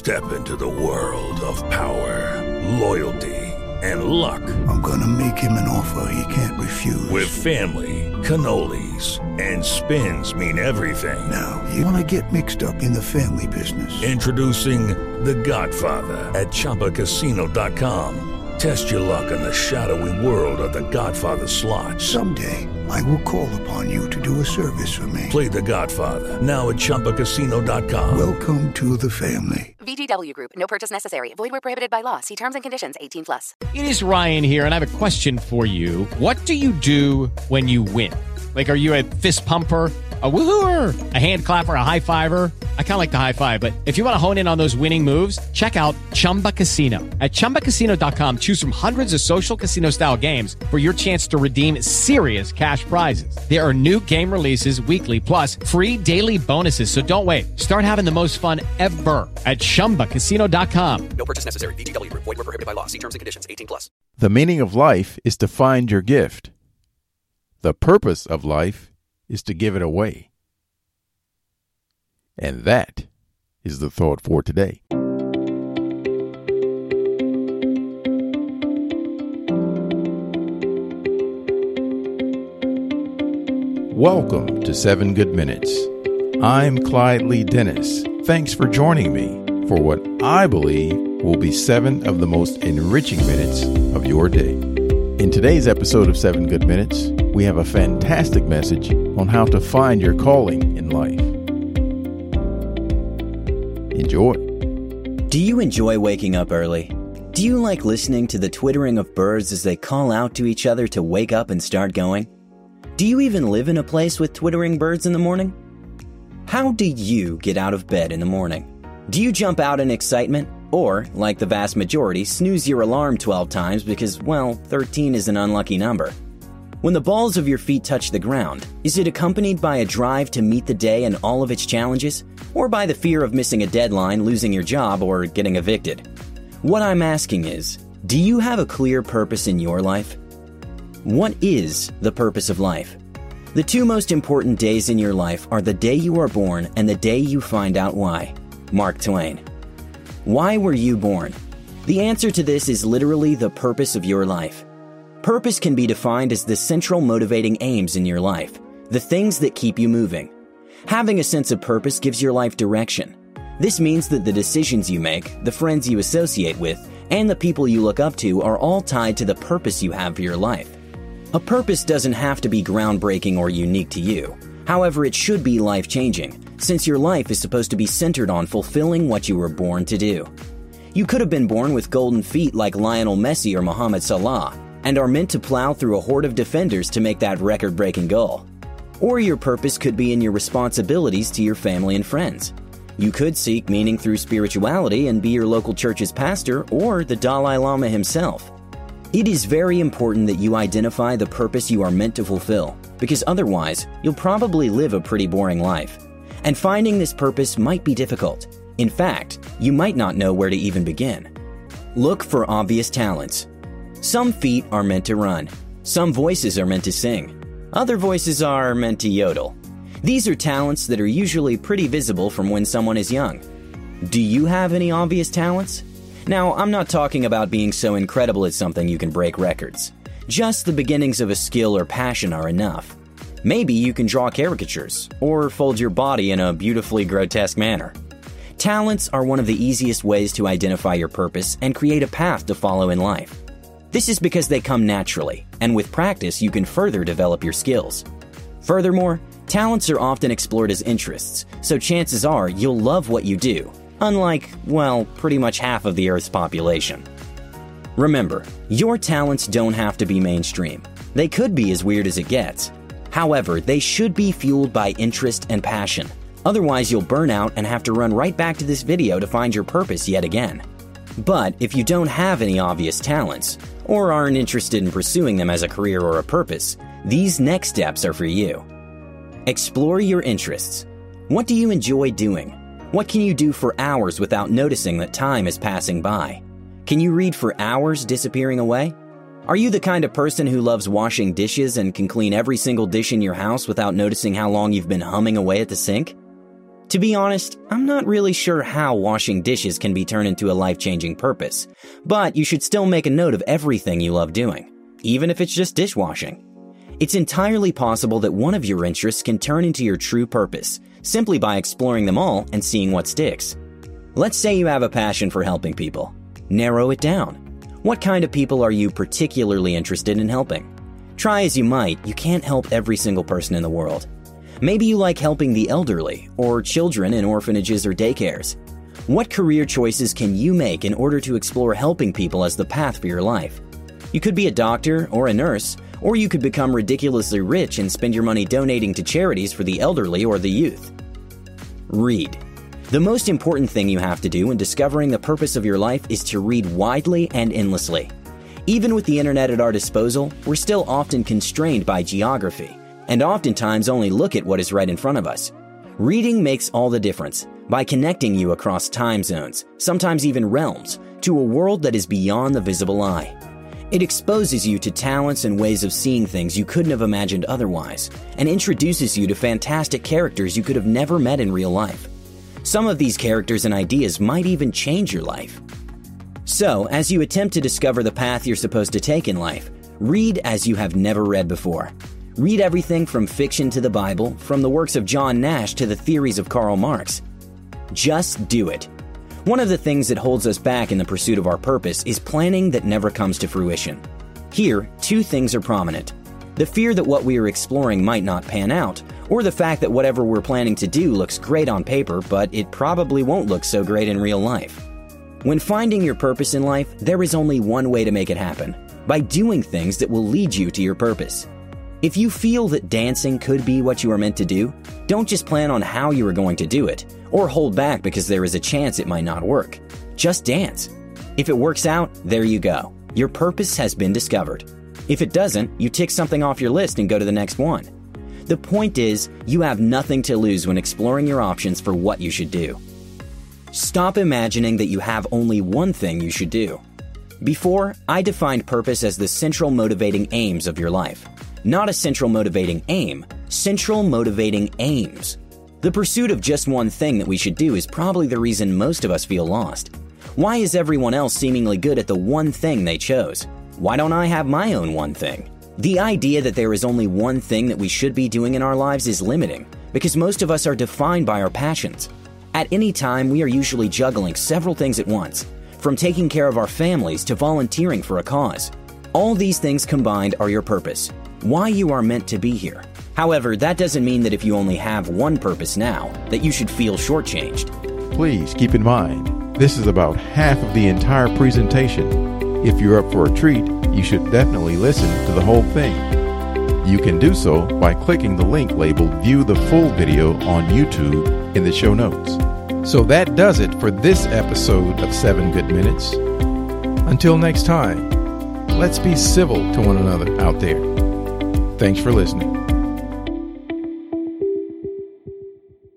Step into the world of power, loyalty, and luck. I'm gonna make him an offer he can't refuse. With family, cannolis, and spins mean everything. Now, you wanna get mixed up in the family business. Introducing The Godfather at ChumbaCasino.com. Test your luck in the shadowy world of The Godfather slot. Someday, I will call upon you to do a service for me. Play The Godfather, now at ChumbaCasino.com. Welcome to the family. VGW Group. No purchase necessary. Void where prohibited by law. See terms and conditions. 18+. It is Ryan here, and I have a question for you. What do you do when you win? Like, are you a fist pumper, a woohooer, a hand clapper, a high fiver? I kind of like the high five, but if you want to hone in on those winning moves, check out Chumba Casino. At ChumbaCasino.com, choose from hundreds of social casino-style games for your chance to redeem serious cash prizes. There are new game releases weekly, plus free daily bonuses, so don't wait. Start having the most fun ever at ChumbaCasino.com. No purchase necessary. VGW Group. Void where prohibited by law. See terms and conditions. 18+. The meaning of life is to find your gift. The purpose of life is to give it away. And that is the thought for today. Welcome to 7 Good Minutes. I'm Clyde Lee Dennis. Thanks for joining me for what I believe will be 7 of the most enriching minutes of your day. In today's episode of 7 Good Minutes, we have a fantastic message on how to find your calling in life. Enjoy. Do you enjoy waking up early? Do you like listening to the twittering of birds as they call out to each other to wake up and start going? Do you even live in a place with twittering birds in the morning? How do you get out of bed in the morning? Do you jump out in excitement? Or, like the vast majority, snooze your alarm 12 times because, well, 13 is an unlucky number? When the balls of your feet touch the ground, is it accompanied by a drive to meet the day and all of its challenges? Or by the fear of missing a deadline, losing your job, or getting evicted? What I'm asking is, do you have a clear purpose in your life? What is the purpose of life? The two most important days in your life are the day you are born and the day you find out why. Mark Twain. Why were you born? The answer to this is literally the purpose of your life. Purpose can be defined as the central motivating aims in your life, the things that keep you moving. Having a sense of purpose gives your life direction. This means that the decisions you make, the friends you associate with, and the people you look up to are all tied to the purpose you have for your life. A purpose doesn't have to be groundbreaking or unique to you. However, it should be life-changing, since your life is supposed to be centered on fulfilling what you were born to do. You could have been born with golden feet like Lionel Messi or Mohamed Salah, and are meant to plow through a horde of defenders to make that record-breaking goal. Or your purpose could be in your responsibilities to your family and friends. You could seek meaning through spirituality and be your local church's pastor or the Dalai Lama himself. It is very important that you identify the purpose you are meant to fulfill, because otherwise, you'll probably live a pretty boring life. And finding this purpose might be difficult. In fact, you might not know where to even begin. Look for obvious talents. Some feet are meant to run. Some voices are meant to sing. Other voices are meant to yodel. These are talents that are usually pretty visible from when someone is young. Do you have any obvious talents? Now, I'm not talking about being so incredible at something you can break records. Just the beginnings of a skill or passion are enough. Maybe you can draw caricatures, or fold your body in a beautifully grotesque manner. Talents are one of the easiest ways to identify your purpose and create a path to follow in life. This is because they come naturally, and with practice you can further develop your skills. Furthermore, talents are often explored as interests, so chances are you'll love what you do, unlike, well, pretty much half of the Earth's population. Remember, your talents don't have to be mainstream. They could be as weird as it gets. However, they should be fueled by interest and passion. Otherwise, you'll burn out and have to run right back to this video to find your purpose yet again. But if you don't have any obvious talents, or aren't interested in pursuing them as a career or a purpose, these next steps are for you. Explore your interests. What do you enjoy doing? What can you do for hours without noticing that time is passing by? Can you read for hours disappearing away? Are you the kind of person who loves washing dishes and can clean every single dish in your house without noticing how long you've been humming away at the sink? To be honest, I'm not really sure how washing dishes can be turned into a life-changing purpose, but you should still make a note of everything you love doing, even if it's just dishwashing. It's entirely possible that one of your interests can turn into your true purpose, simply by exploring them all and seeing what sticks. Let's say you have a passion for helping people. Narrow it down. What kind of people are you particularly interested in helping? Try as you might, you can't help every single person in the world. Maybe you like helping the elderly, or children in orphanages or daycares. What career choices can you make in order to explore helping people as the path for your life? You could be a doctor or a nurse, or you could become ridiculously rich and spend your money donating to charities for the elderly or the youth. Read. The most important thing you have to do in discovering the purpose of your life is to read widely and endlessly. Even with the internet at our disposal, we're still often constrained by geography, and oftentimes only look at what is right in front of us. Reading makes all the difference by connecting you across time zones, sometimes even realms, to a world that is beyond the visible eye. It exposes you to talents and ways of seeing things you couldn't have imagined otherwise, and introduces you to fantastic characters you could have never met in real life. Some of these characters and ideas might even change your life. So, as you attempt to discover the path you're supposed to take in life, read as you have never read before. Read everything from fiction to the Bible, from the works of John Nash to the theories of Karl Marx. Just do it. One of the things that holds us back in the pursuit of our purpose is planning that never comes to fruition. Here, two things are prominent: the fear that what we are exploring might not pan out, or the fact that whatever we're planning to do looks great on paper, but it probably won't look so great in real life. When finding your purpose in life, there is only one way to make it happen: by doing things that will lead you to your purpose. If you feel that dancing could be what you are meant to do, don't just plan on how you are going to do it, or hold back because there is a chance it might not work. Just dance. If it works out, there you go. Your purpose has been discovered. If it doesn't, you tick something off your list and go to the next one. The point is, you have nothing to lose when exploring your options for what you should do. Stop imagining that you have only one thing you should do. Before, I defined purpose as the central motivating aims of your life. Not a central motivating aim, central motivating aims. The pursuit of just one thing that we should do is probably the reason most of us feel lost. Why is everyone else seemingly good at the one thing they chose? Why don't I have my own one thing? The idea that there is only one thing that we should be doing in our lives is limiting, because most of us are defined by our passions. At any time, we are usually juggling several things at once, from taking care of our families to volunteering for a cause. All these things combined are your purpose, why you are meant to be here. However, that doesn't mean that if you only have one purpose now, that you should feel shortchanged. Please keep in mind, this is about half of the entire presentation. If you're up for a treat, you should definitely listen to the whole thing. You can do so by clicking the link labeled View the Full Video on YouTube in the show notes. So that does it for this episode of 7 Good Minutes. Until next time, let's be civil to one another out there. Thanks for listening.